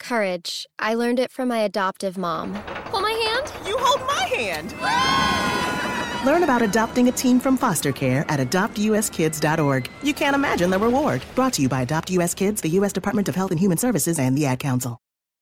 Courage. I learned it from my adoptive mom. Hold my hand. You hold my hand. Learn about adopting a teen from foster care at adoptuskids.org. You can't imagine the reward. Brought to you by Adopt US Kids, the U.S. Department of Health and Human Services, and the Ad Council.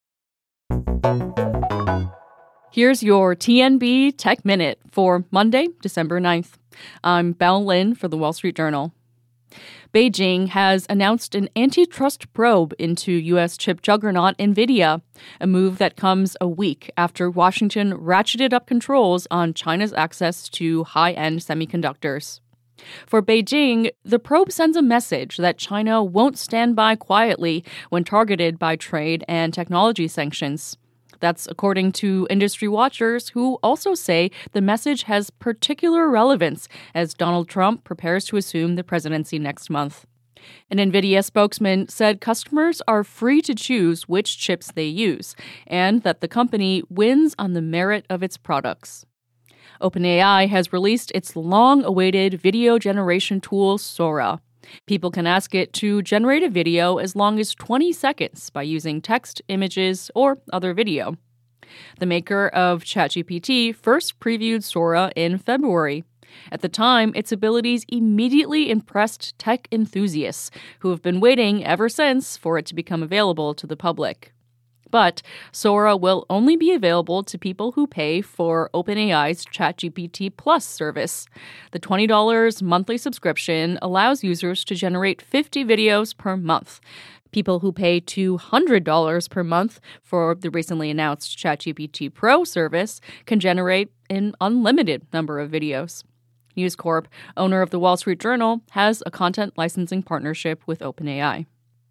Here's your TNB Tech Minute for Monday, December 9th. I'm Belle Lynn for The Wall Street Journal. Beijing has announced an antitrust probe into U.S. chip juggernaut NVIDIA, a move that comes a week after Washington ratcheted up controls on China's access to high-end semiconductors. For Beijing, the probe sends a message that China won't stand by quietly when targeted by trade and technology sanctions. That's according to industry watchers who also say the message has particular relevance as Donald Trump prepares to assume the presidency next month. An NVIDIA spokesman said customers are free to choose which chips they use, and that the company wins on the merit of its products. OpenAI has released its long-awaited video generation tool, Sora. People can ask it to generate a video as long as 20 seconds by using text, images, or other video. The maker of ChatGPT first previewed Sora in February. At the time, its abilities immediately impressed tech enthusiasts who have been waiting ever since for it to become available to the public. But Sora will only be available to people who pay for OpenAI's ChatGPT Plus service. The $20 monthly subscription allows users to generate 50 videos per month. People who pay $200 per month for the recently announced ChatGPT Pro service can generate an unlimited number of videos. News Corp, owner of The Wall Street Journal, has a content licensing partnership with OpenAI.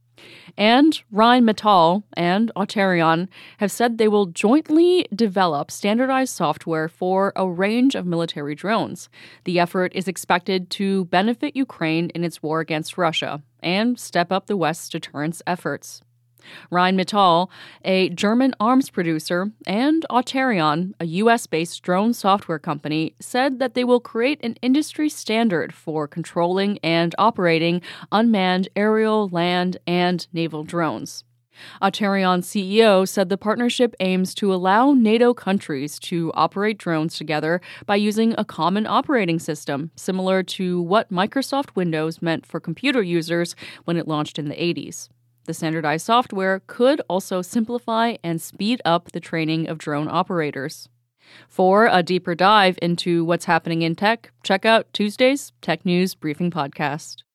And Rheinmetall and Auterion have said they will jointly develop standardized software for a range of military drones. The effort is expected to benefit Ukraine in its war against Russia and step up the West's deterrence efforts. Rheinmetall, a German arms producer, and Auterion, a U.S.-based drone software company, said that they will create an industry standard for controlling and operating unmanned aerial, land, and naval drones. Auterion's CEO said the partnership aims to allow NATO countries to operate drones together by using a common operating system, similar to what Microsoft Windows meant for computer users when it launched in the 80s. The standardized software could also simplify and speed up the training of drone operators. For a deeper dive into what's happening in tech, check out Tuesday's Tech News Briefing Podcast.